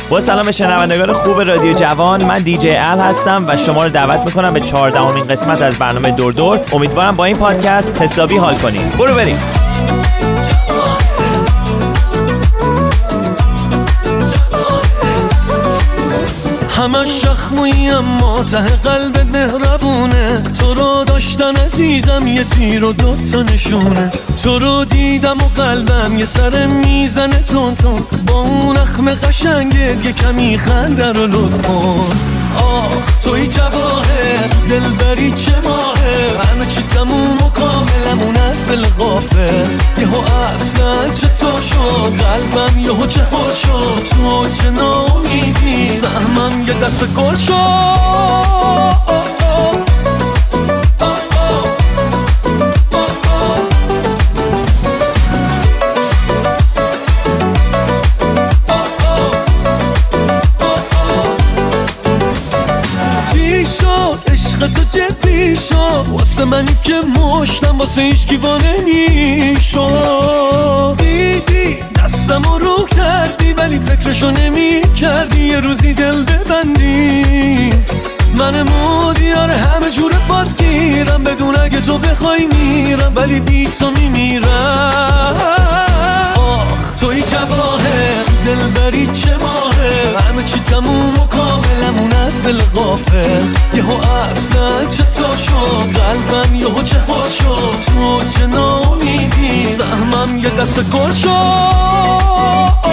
با سلام به شنوندگان خوب رادیو جوان، من دیجی ال هستم و شما رو دعوت میکنم به 14مین قسمت از برنامه دور دور. امیدوارم با این پادکست حسابی حال کنیم. برو بریم. همش شخمویی اما ته قلبت مهربونه. تو رو داشتن عزیزم یه تیر و دوتا نشونه. تو رو دیدم و قلبم یه سر میزنه تون تون. با اون اخم قشنگت یه کمی خنده رو لطف کن. آخ توی جواهر تو دلبری چه ماهه. همه چی تموم و کاملمون از دل غافل. یهو اصلا چطور شد قلبم یهو چه حال شد. تو چه ناامیدی سهمم یه دست گل شد. تو جدی شد واسه منی که مشتم واسه هیچکی نمیشد. دیدی دستمو رو کردی ولی فکرشو نمی کردی یه روزی دل ببندی. من مودیار همه جور پات گیرم بدون اگه تو بخوای میرم ولی بی تو میمیرم. آخ توی جواهر تو دلبری چه ماهه. همه چی تموم و کاملمون از دل غافل. یهو اصلا چطور شد قلبم یهو چه حال شد. تو چه ناامیدی سهمم یه دست گل شد.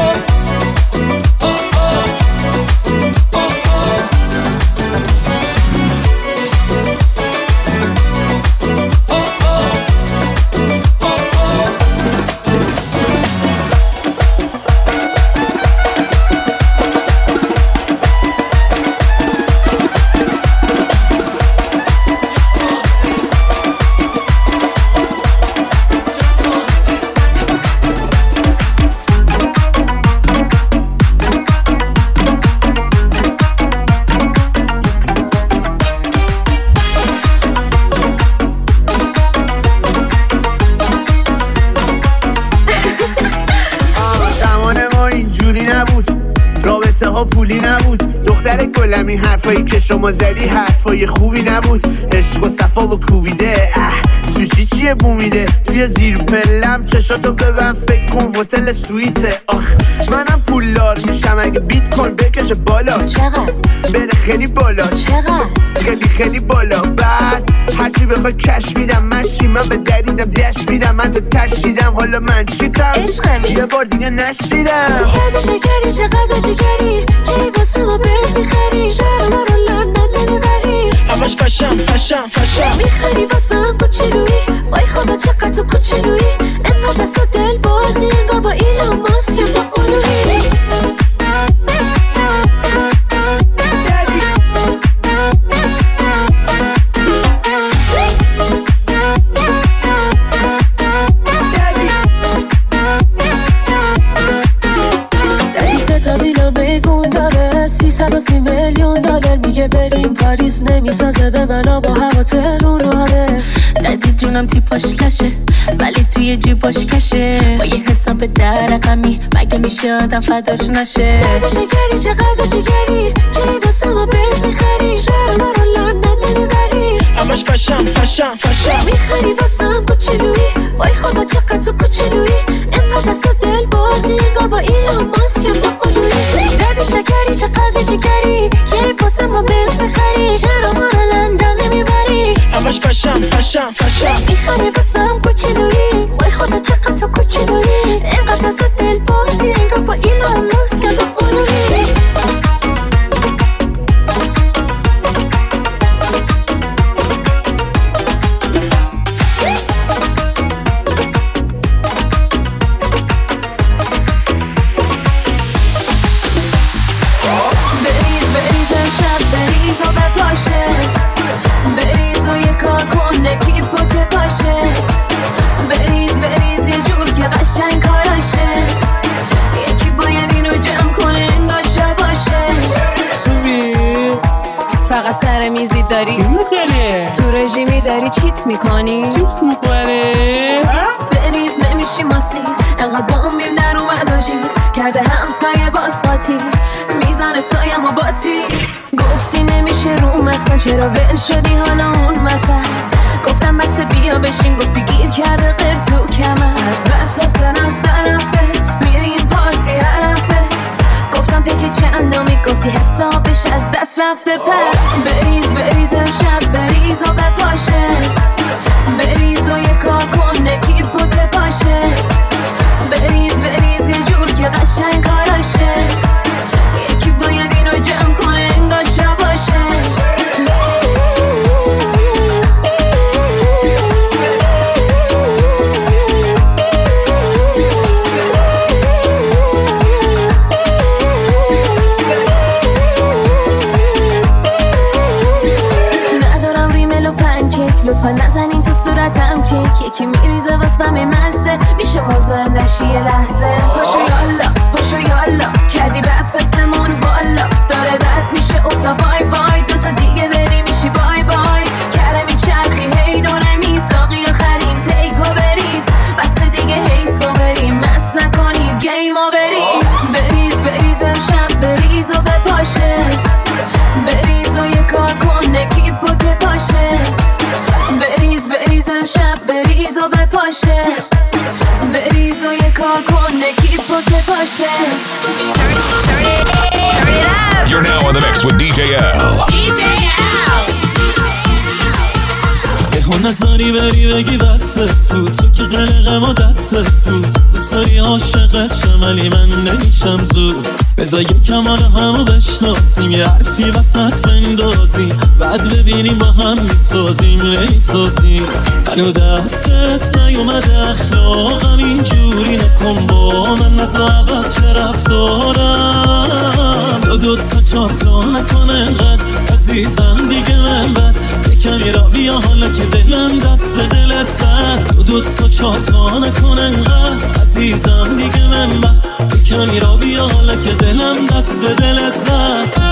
پولی نبود دختر گلمی حرفایی که شما زدی حرفای خوبی نبود. عشق و صفا با کوبیده سوشی چیه بومیده. توی زیر پلم چشاتو ببن فکر کن هتل سویته. آخ منم پولدار میشم اگه بیت کوین بکشه بالا. چقدر؟ بره خیلی بالا. چقدر؟ خیلی خیلی بالا. بعد هرچی بخوای کش میدم. مشی من به دریدم دش میدم. من تو تشیدم حالا من چیتم عشقمی یه بار دیگه نشیدم. یاد شکری چقدر جگری کی واسه ما برز میخری. شهر ما رو لندن نمیبری. همش فشم میخری واسه هم کوچولویی. وای خدا چقدر تو کوچولویی. انقدر دست و دل بازی انگار با ایلان ماسک با قلوبی. $330 میگه بریم پاریس نمیسازه به منو با هوا تهرونه. دادی جونم تیپاش کشه ولی توی جیباش کشه. با یه حساب در رقمی مگه میشه آدم فداش نشه. شکری چقدر جگری کی واسه ما برز میخری. شهر ما رو لندن نمیبری. همش فشم میخری واسه هم کوچولویی. وای خدا چقدر تو کوچولویی. انقدر دست و دل بازی انگار با ایلان ماسک با قلوبی. دادی شکری چقدر جگری کی واسه ما برز میخری. چرا ما رو لندن نمیبری. همش فشم میخری واسه هم کوچولویی. وای خدا چقدر تو کوچولویی. انقدر دست و دل بازی انگار با ایلان ماسک با قلوبی. سر میزی داری تو رژیمی داری چیت میکنی. چیت میکنی؟ بریز نمیشه باشی ماسی انقدر بامبیم در اومد آجی کرده همسایه باز قاطی میزنه سایم و باتی گفتی نمیشه روم اصلا چرا ول شدی حالا اون مثل گفتم بس بیا بشین گفتی گیر کرده غیر تو کمر از بس حسنم سر رفته میریم پارتی هر هفته گفتم پک چندمی گفتی حسابش از دست رفته پر بریز امشب بریز و بپاشه بریز و یه کار کن نکیب و که پاشه بریز یه جور که قشنگ کاراشه یکی باید این رو جمع کنه انگار شب باشه لطفا نزنین تو صورتم که یکی میریزه واسم مزه میشه مزاحم نشی یه لحظه پاشو یالا کردی بد فستمون والا داره بد میشه اوزا وای دوتا دیگه بری میشی بای کرمی چرخی هی دونه میساقی آخرین پیکو بریز بس دیگه هی سو بریم مس نکنی گیمو بریم بریز امشب بریز و بپاشه بریز و یه کار کن نکیب و که پاشه بریز امشب بریز و بپاشه بریز و یه کار کن نکیب و که پاشه You're now on the mix with DJ L. یهو نظری بری بگی بستت بود تو که قلقم و دستت بود دوست داری عاشقت شم ولی من نمیشم زود بذار یکم حالا همو بشناسیم یه حرفی وسط بندازیم بعد ببینیم با هم میسازیم هنو دستت نیومده اخلاقم اینجوری نکن با من نزا عوض چه رفتارم دو تا چهار تا نکن انقدر عزیزم دیگه من بد کمی را بیا حالا که دلم دست به دلت زد دو تا چهار تا نکن انقدر عزیزم دیگه من بد کمی را بیا حالا که دلم دست به دلت زد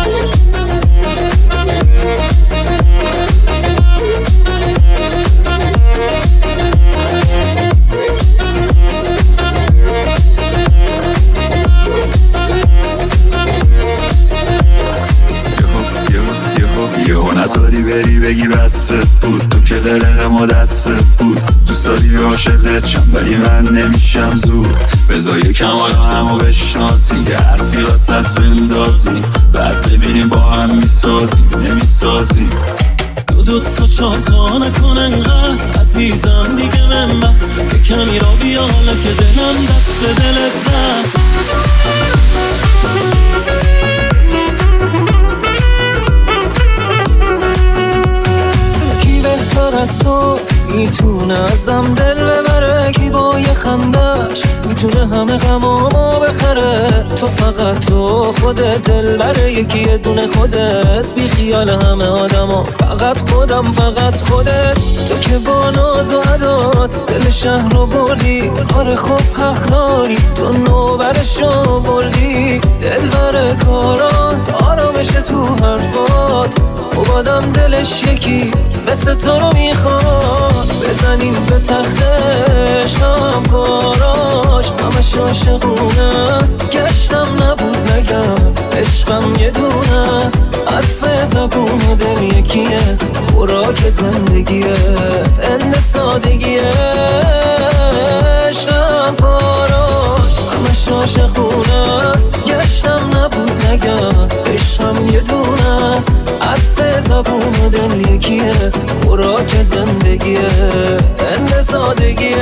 نذاری بری بگی بست بود تو که دلم و دست بود دوست داری عاشقت شم ولی من نمیشم زود بذار یکم حالا همو بشناسی یه حرفی وسط بندازی بعد ببینیم با هم نمیسازیم دو تا چهار تا نکن انقدر عزیزم دیگه من کمی را بیا حالا که دلم دست به دلت زد بهتر از تو میتونه ازم دل ببره کی با یه خندش میتونه همه غمامو بخره تو فقط تو خودت دل بره یکی یه دونه خودت بی خیال همه آدما فقط خودت تو که با ناز و عدات دل شهر رو بردی آره خوب حق داری تو نوبرشو بردی دل بره کارات آرامش تو حرفات و بادم دلش یکی مثل تو رو میخواد بزنیم به تختش هم کاراش همش عاشقونه است گشتم نبود نگم عشقم یه دونه است حرف زبون و دل یکیه خوراک زندگیه اند سادگیه عشقم کاراش همش عاشقونه است گشتم نبود نگم عشقم یه دونه است حرف زبون و دل یکیه خوراک زندگیه اند سادگیه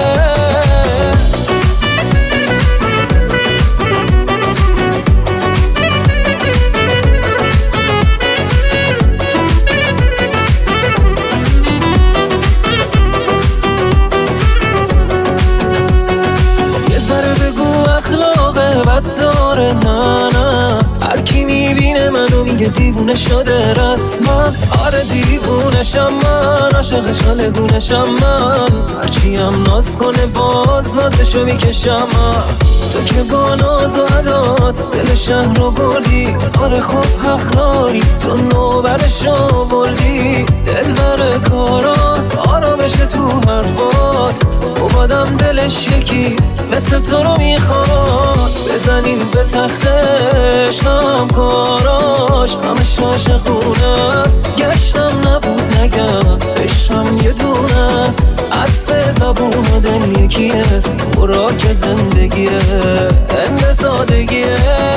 یه ذره بگو اخلاق بد داره نه هر کی میبینه منو میگه دیوونه شده رسما آره دیوونشم من عاشقش حالگونشم من هرچی هم ناز کنه باز نازشو میکشم تو که با ناز و عدات دل شهر رو بردی. آره خب حق داری تو نوبرش آوردی. دل بر کارات آرامش تو حرفات اومدم دلش یکی مثل تو رو میخواد. بزنین به تختش همکاراش همش عاشقونه است. گشتم نبود نگم عشقم یه دونه است. عطف زبون و دل یکیه خوراک زندگیه اند سادگیه.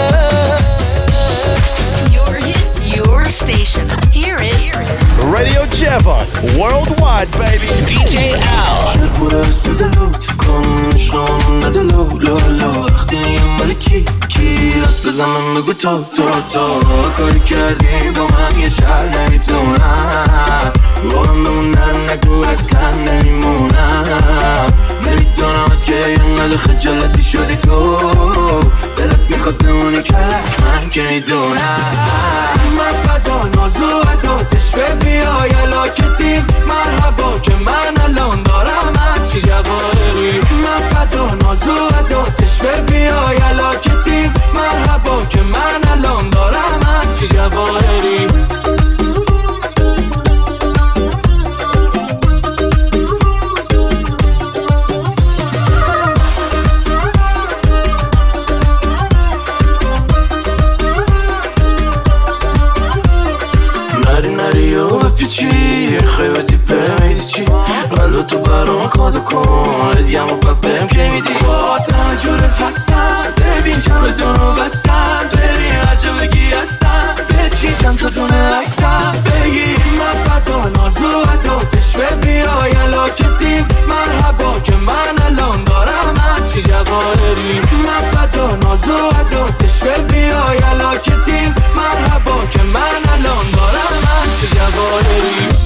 Your hits, your station. Hear it. Radio Javon, worldwide, baby. DJ Al. شکور سدلوت کن شام ندلو لولو وقتی ملکی کیات بزنم بگو تو کاری کردی با من یه شهر نمیتونم با من بمونن نگو اصلا نمیمونم. نمیدونم از که اینقدر خجالتی شدی تو دلت میخواد نمونی کلک من که میدونم. من فدا نازو عداتش بیای علاکتی مرحبا که من الان دارم هرچی جواهری. من فدا نازو عداتش بیای علاکتی مرحبا که من الان دارم هرچی جواهری. خیلی دیپه میدی چی قلو تو برام کادو کن ادیم و ببیم که میدی با تجربه هستم. ببین چمدون رو بستم بریم هرجا بگی هستم به چی چند تا دونه عکسم بگی. من فدا نازو عداتش بیای علاکتی مرحبا که من الان دارم هرچی جواهری. من فدا نازو عداتش بیای علاکتی مرحبا که من الان دارم هرچی جواهری.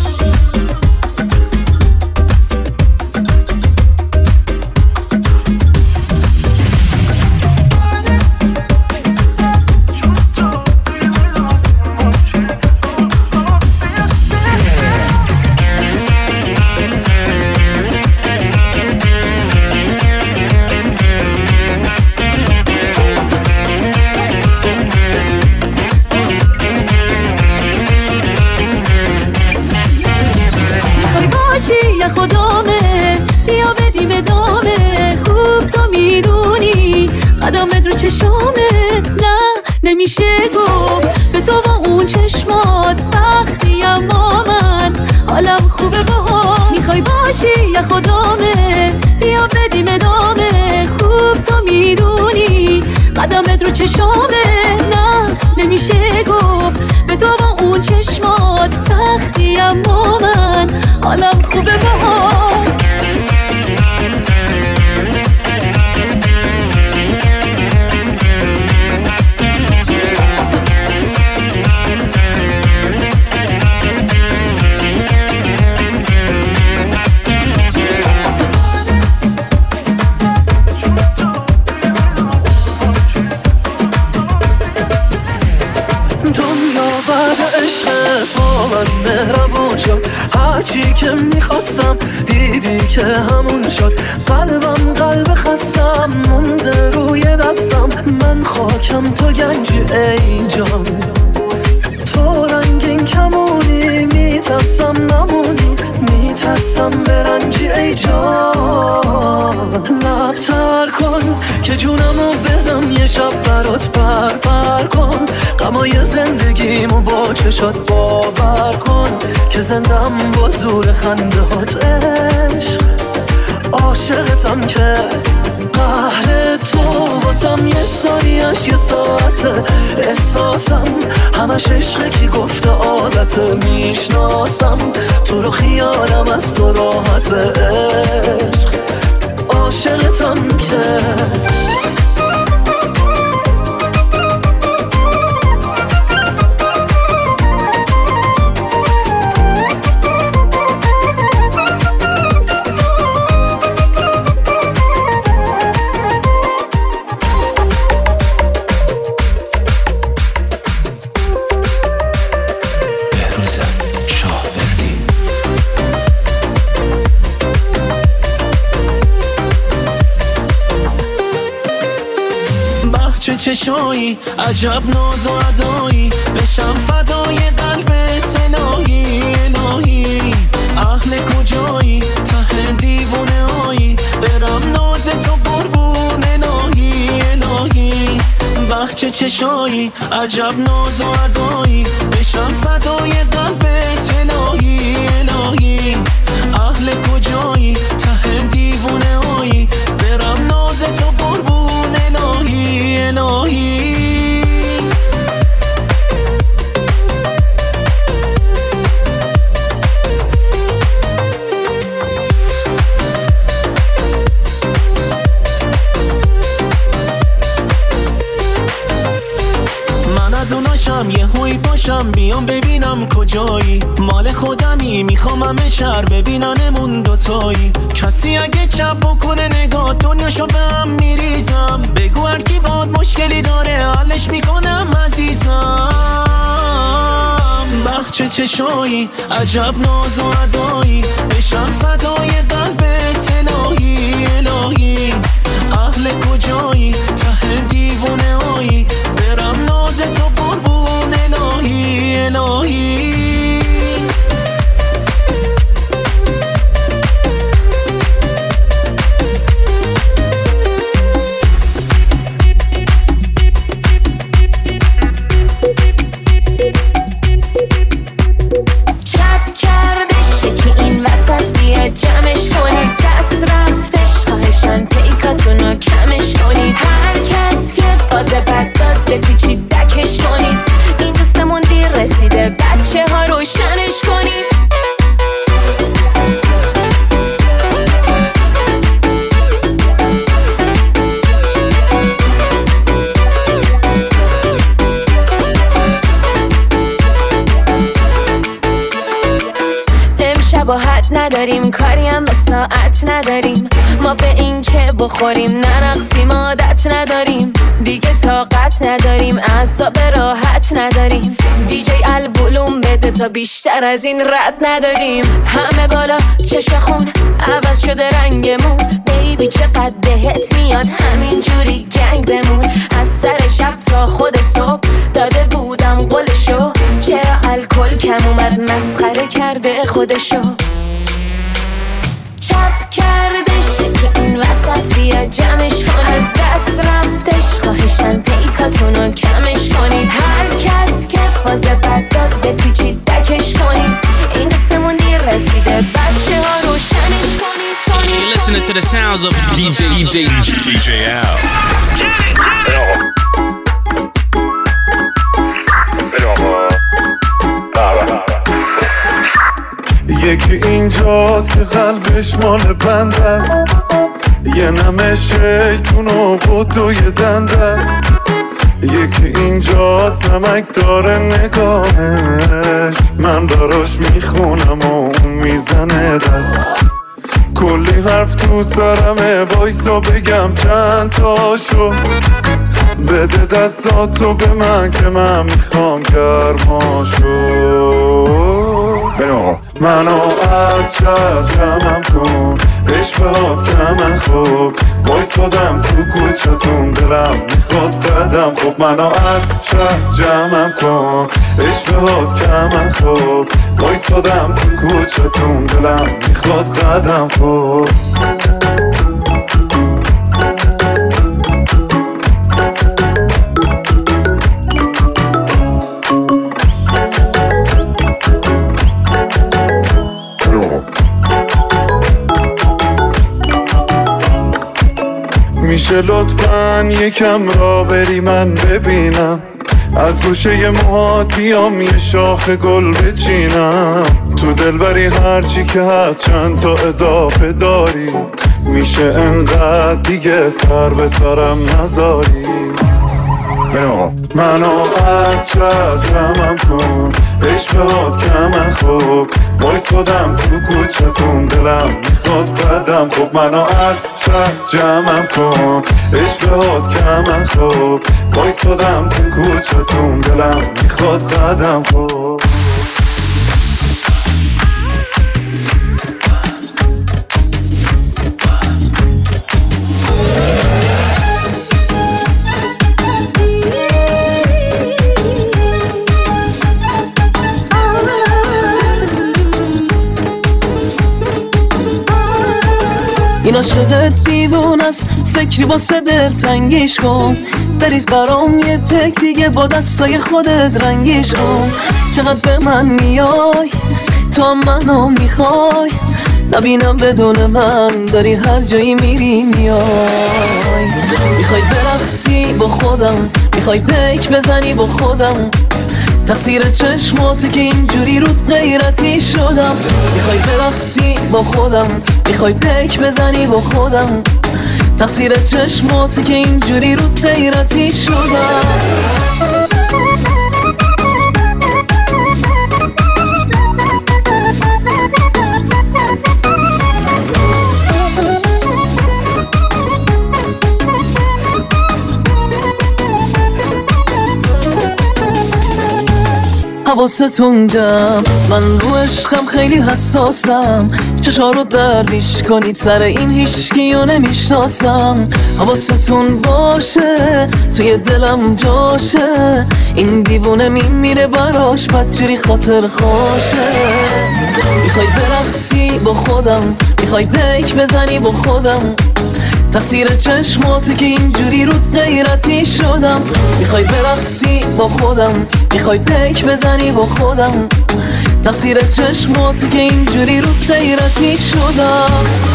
خدامه بیا بدیم ادامه خوب تو میدونی قدمت رو چشامه. نه نمیشه گفت به تو با اون چشمات سختی اما من حالم خوبه باها. میخوای باشی یا خدامه بیا بدیم ادامه خوب تو میدونی قدمت رو چشامه. نه نمیشه گفت به تو با اون چشمات سختی اما من حالم خوبه باهات. هرچی که میخواستم دیدی که همون شد. قلبم قلب خستم مونده روی دستم. من خاکم تو گنجی ای جان تو رنگین کمونی میترسم نمونی میترسم برنجی ای جان. لبتر کن که جونمو بدم یه شب برات پر کن. غمای زندگیمو با چشات باور کن که زندم با زور خندهات عشق. عاشقتم که قهر تو واسم یه ثانیه‌اش یه ساعته. احساسم همش عشقه که گفته عادته. میشناسم تو رو خیالم از تو راحت عشق. عاشقتم که چشایی عجب ناز و ادایی بشم فدای قلبت الهی الهی اهل کجایی ته دیوونه هایی برم ناز تو قربون الهی الهی بچه چشایی عجب ناز و ادایی بشم فدای قلبت الهی الهی اهل کجایی ته دیوونه هایی برم ناز تو قربون الهی الهی از اوناشم یه هوی باشم بیام ببینم کجایی مال خودمی میخوام همه شهر ببیننمون دوتایی کسی اگه چپ بکنه نگاه دنیاشو به هم میریزم بگو هر کی باد مشکلی داره حلش میکنم عزیزم بچه چشایی عجب ناز و ادایی بشم فدای قلبت الهی الهی اهل کجایی ته دیوونه هایی برم ناز تو قربون الهی الهی چپ کردش که این وسط بیاد جمعش کنید دست رفتش خواهشان پیکاتونو کمش کنید هر کس که فاز بد داد بپیچید دکش کنید این دوستمون دیر رسیده بچه ها روشنش کنید شباهت نداریم کاری هم به ساعت نداریم ما به این که بخوریم نرقصیم عادت نداریم دیگه طاقت نداریم اعصاب راحت نداریم دیجی الولوم بده تا بیشتر از این رد ندادیم همه بالا چشم خون عوض شده رنگمون بیبی چقدر بهت میاد همینجوری گنگ بمون از سر شب تا خود صبح داده بودم قولشو چرا الکل کم اومد مسخره کرده خودشو چپ کردش که این وسط بیا جمعش کن از دست رفتش خواهشن پیکاتونو کمش کنید هر کس که فاز بد داد بپیچید دکش کنید این دستمون دیر رسیده بچه ها روشنش کنید You're listening to the sounds of DJ Al. یکی اینجاست که قلبش مال بند است یه نمه شیطون و قطع یه دند است یکی اینجاست نمک داره نگاهش من براش میخونم و اون میزنه دست کلی حرف تو سرمه وایسا بگم چند تاشو بده دستاتو به من که من میخوام گرماشو منو از شهر جمعم کن عشقات کمن خوب وایسادم تو کوچتون دلم میخواد قدم خوب منو از شهر جمعم کن عشقات کمن خوب وایسادم تو کوچتون دلم میخواد قدم خوب میشه لطفاً یکم را بری من ببینم از گوشه موهات بیام یه شاخ گل بچینم تو دلبری هرچی که هست چند تا اضافه داری میشه انقدر دیگه سر به سرم نذاری منو از شهر جمعم کن عشقات کمن خوب وایسادم تو کوچتون دلم میخواد قدم خوب منو از شهر جمعم کن عشقات کمن خوب وایسادم تو کوچتون دلم میخواد قدم خوب این عاشقت دیوون است، فکری واسه دلتنگیش کن. بریز برام یه پک دیگه با دستای خودت رنگیش کن. چقدر به من میای تو منو میخوای، نبینم بدون من داری هر جایی میری میای. میخوای برقصی با خودم، میخوای پیک بزنی با خودم، تقصیر چشماتی که اینجوری رود غیرتی شدم. میخوای برقصی با خودم، میخوای پیک بزنی با خودم، تقصیر چشماتی که اینجوری رود غیرتی شدم. حواستون جمع، من رو عشقم خیلی حساسم. چشا رو درویش کنید سر این هیچکیو نمیشناسم. حواستون باشه توی دلم جاشه، این دیوونه میمیره براش بدجوری خاطر خوشه. میخوای برقصی با خودم، میخوای پیک بزنی با خودم، تقصیر چشماتی که اینجوری رود غیرتی شدم. میخوای برقصی با خودم، میخوای پیک بزنی با خودم، تقصیر چشماتی که اینجوری رود غیرتی شدم.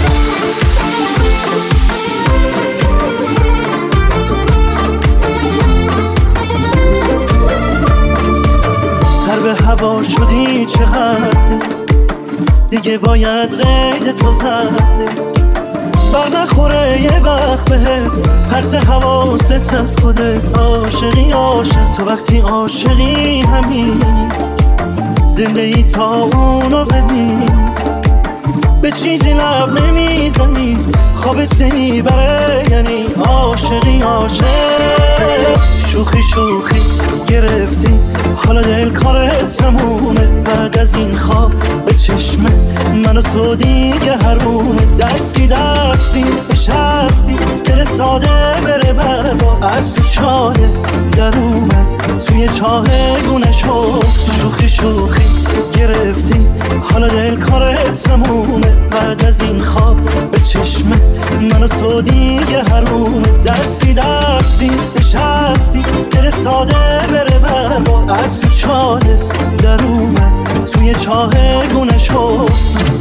سر به هوا شدی چقدر، دیگه باید قید تو زده. بر نخوره یه وقت بهت پرت حواست از خودت. عاشقی عاشق تو وقتی عاشقی همینی، زندگی تا اونو ببین. به چیزی لب نمیزنی خوابت نمیبره، یعنی عاشقی عاشق. شوخی شوخی گرفتی حالا دل کارت تمومه. بعد از این خواب به چشم من و تو دیگه حرومه. دستی دستی نشستی دل ساده بره برا، از تو چاله در اومد توی چاه گونه شد. شوخی شوخی گرفتی حالا دل کارت تمومه. بعد از این خواب به چشم من و تو دیگه حرومه. دستی دستی نشستی دل ساده بره برا، از تو چاله در اومد توی چاه گونه شد.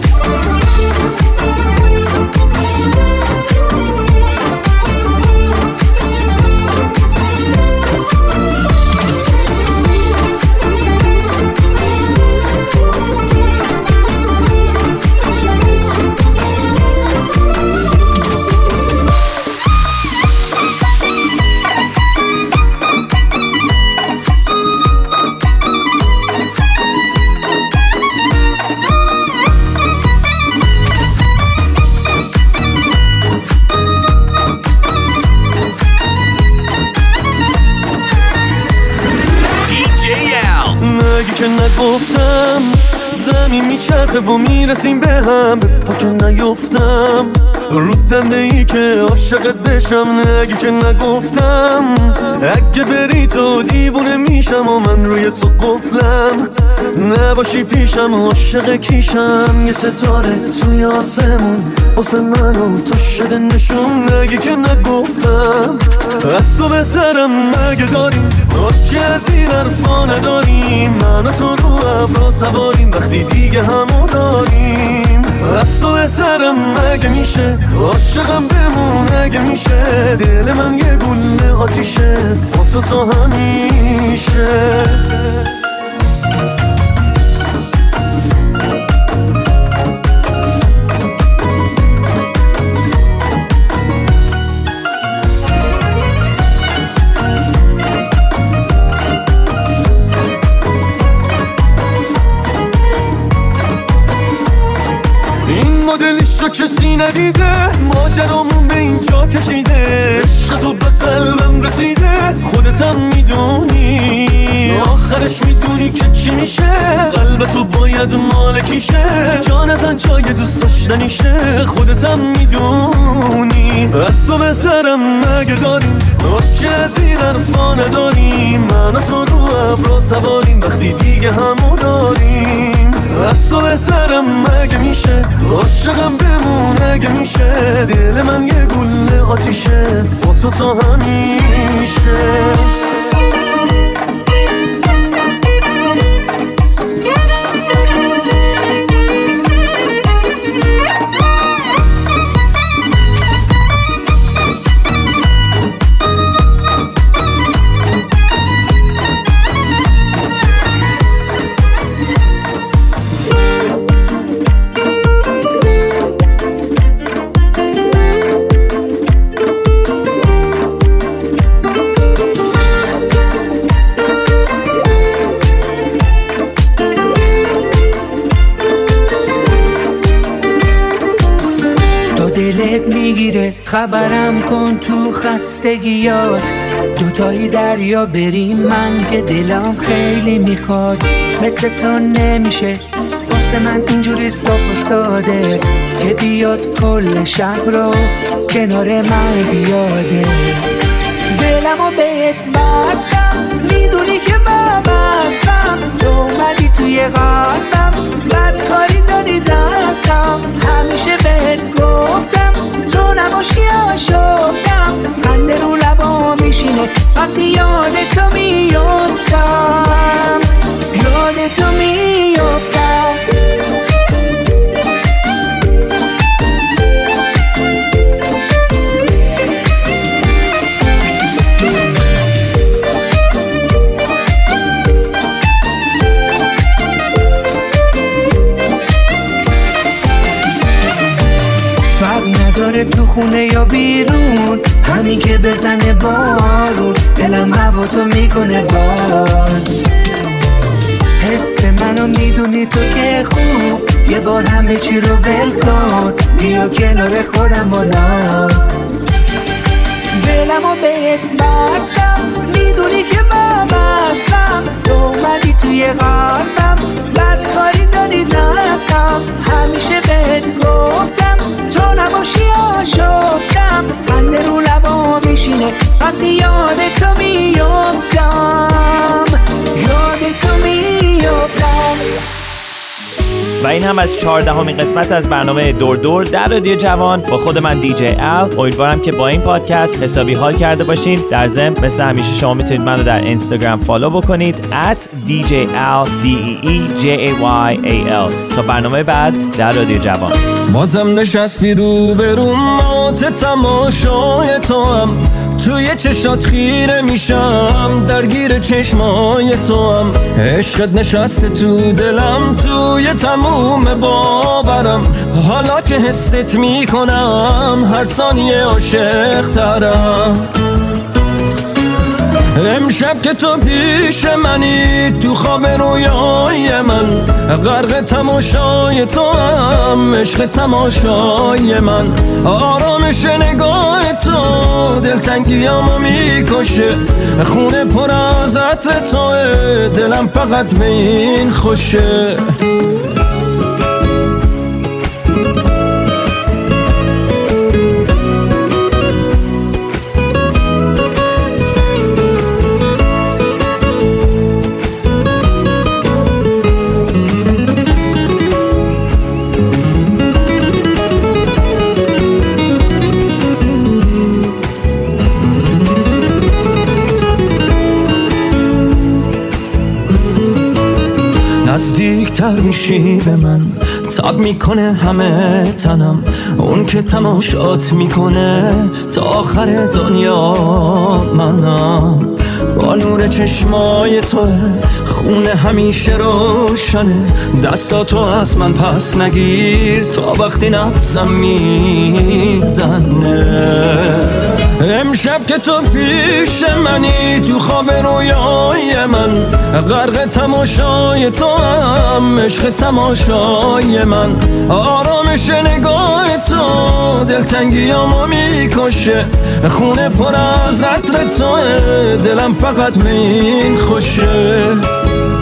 که نگفتم زمین میچرخه و میرسیم به هم، به پا که نیفتم رو دنده ای که عاشقت بشم. نگی که نگفتم اگه بری تو دیوونه میشم و من روی تو قفلم. نباشی پیشم عاشق کیشم، یه ستاره توی آسمون واسه من و تو شده نشون. نگی که نگفتم از تو بهترم مگه داریم، که از این حرفا نداریم. من و تو رو ابرا سواریم وقتی دیگه همو داریم. از تو بهترم مگه میشه، عاشقم بمون اگه میشه. دل من یه گله آتیشه با تو تا همیشه. مدلش رو کسی ندیده، ماجرامون به اینجا کشیده. عشق تو به قلبم رسیده، خودتم میدونی. آخرش میدونی که چی میشه، قلب تو باید مالکیشه. جان ازن جای دوست داشتنیشه، خودتم میدونی. از تو بهترم مگه داریم، که از این حرفا نداریم. من و تو رو ابرا سواریم وقتی دیگه همو داریم. از تو بهترم مگه میشه، عاشقم بمونه اگه میشه دل من یه گل آتیشه با تو تا همیشه. خبرم کن تو خستگیات دوتایی دریا بریم من که دلم خیلی میخواد مثل تو نمیشه واسه من اینجوری صاف و ساده که بیاد کل شب رو کنار من بیاده دلمو بهت بستم میدونی که من بستم تو اومدی توی قلبم بدکاری دادی دستم همیشه بهت گفتم تو نباشی آشفتم خنده رو لبا میشینه وقتی یاد تو میافتم یاد تو میافتم تو خونه یا بیرون همین که بزنه بارون دلم هوا تو میکنه باز حس منو میدونی تو که خوب یه بار همه چی رو ول کن بیا کنار خودم با ناز دلمو بهت بستم میدونی که من بستم تو اومدی توی قلبم بدکاری دادی دستم همیشه بهت گفتم تو نباشی آشفتم خنده رو لبا میشینه وقتی یاد تو میافتم یاد تو میافتم. و این هم از 14مین قسمت از برنامه دور دور در رادیو جوان با خود من دیجی ال. امیدوارم که با این پادکست حسابی حال کرده باشین. در ضمن مثل همیشه شما میتونید منو در اینستاگرام فالو بکنید @DJL DEEJAYAL. تا برنامه بعد در رادیو جوان. بازم نشستی رو به رو مات تماشای تو هم توی چشات خیره میشم درگیر چشمای تو هم عشقت نشسته تو دلم توی تموم باورم حالا که حست میکنم هر ثانیه عاشق ترم امشب که تو پیش منی تو خواب رویای من غرق تماشای تو هم عشق تماشای من آرامش نگاه تو دلتنگیامو میکشه خونه پر از عطر توه دلم فقط به این خوشه نزدیکتر میشی به من تاب میکنه همه تنم اون که تماشات میکنه تا آخر دنیا منم با نور چشمای توه خونه همیشه روشنه دستاتو از من پس نگیر تا وقتی نبزم میزنه امشب که تو پیش منی تو خواب رویای من غرق تماشای تو هم عشق تماشای من آرامش نگاه تو دلتنگیامو میکشه خونه پر از عطر توه دلم فقط به این خوشه